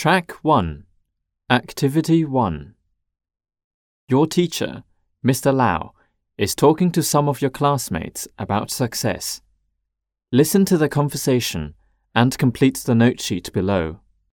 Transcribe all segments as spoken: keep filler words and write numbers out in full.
Track one. Activity one. Your teacher, Mister Lau, is talking to some of your classmates about success. Listen to the conversation and complete the note sheet below.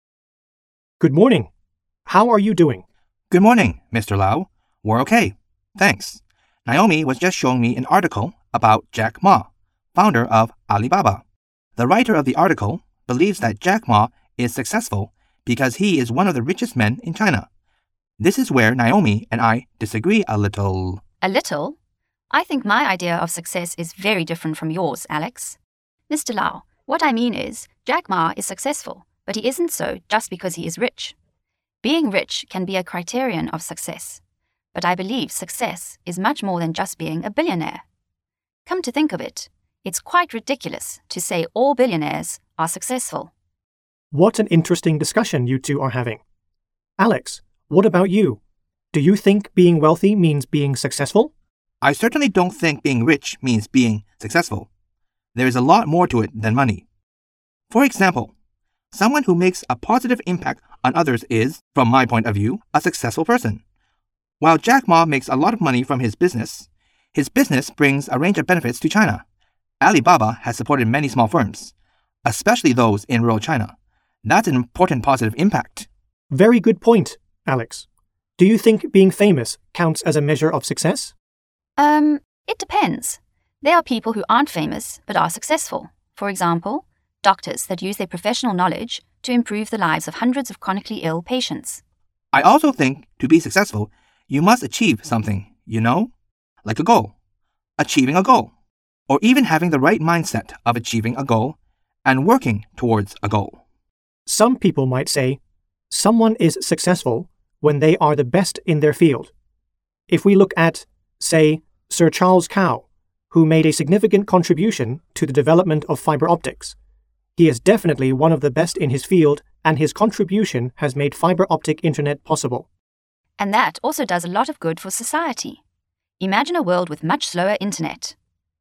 Good morning. How are you doing? Good morning, Mister Lau. We're okay. Thanks. Naomi was just showing me an article about Jack Ma, founder of Alibaba. The writer of the article believes that Jack Ma is successful because he is one of the richest men in China. This is where Naomi and I disagree a little. A little? I think my idea of success is very different from yours, Alex. Mister Lau, what I mean is, Jack Ma is successful, but he isn't so just because he is rich. Being rich can be a criterion of success, but I believe success is much more than just being a billionaire. Come to think of it, it's quite ridiculous to say all billionaires are successful. What an interesting discussion you two are having. Alex, what about you? Do you think being wealthy means being successful? I certainly don't think being rich means being successful. There is a lot more to it than money. For example, someone who makes a positive impact on others is, from my point of view, a successful person. While Jack Ma makes a lot of money from his business, his business brings a range of benefits to China. Alibaba has supported many small firms, especially those in rural China. That's an important positive impact. Very good point, Alex. Do you think being famous counts as a measure of success? Um, it depends. There are people who aren't famous but are successful. For example, doctors that use their professional knowledge to improve the lives of hundreds of chronically ill patients. I also think to be successful, you must achieve something, you know? Like a goal. Achieving a goal. Or even having the right mindset of achieving a goal and working towards a goal. Some people might say, someone is successful when they are the best in their field. If we look at, say, Sir Charles Kao, who made a significant contribution to the development of fiber optics, he is definitely one of the best in his field, and his contribution has made fiber optic internet possible. And that also does a lot of good for society. Imagine a world with much slower internet.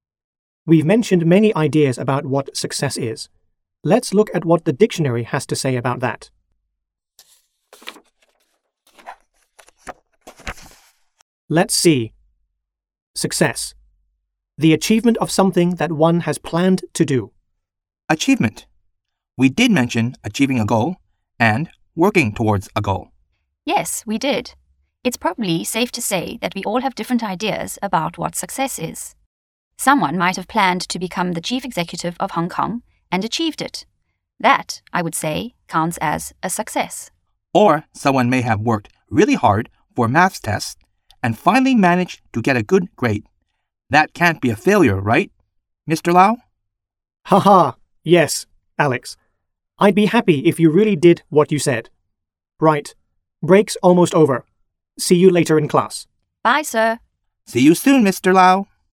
We've mentioned many ideas about what success is. Let's look at what the dictionary has to say about that. Let's see. Success. The achievement of something that one has planned to do. Achievement. We did mention achieving a goal and working towards a goal. Yes, we did. It's probably safe to say that we all have different ideas about what success is. Someone might have planned to become the chief executive of Hong Kong and achieved it. That, I would say, counts as a success. Or someone may have worked really hard for a maths test and finally managed to get a good grade. That can't be a failure, right, Mister Lau? Haha, yes, Alex. I'd be happy if you really did what you said. Right, break's almost over. See you later in class. Bye, sir. See you soon, Mister Lau.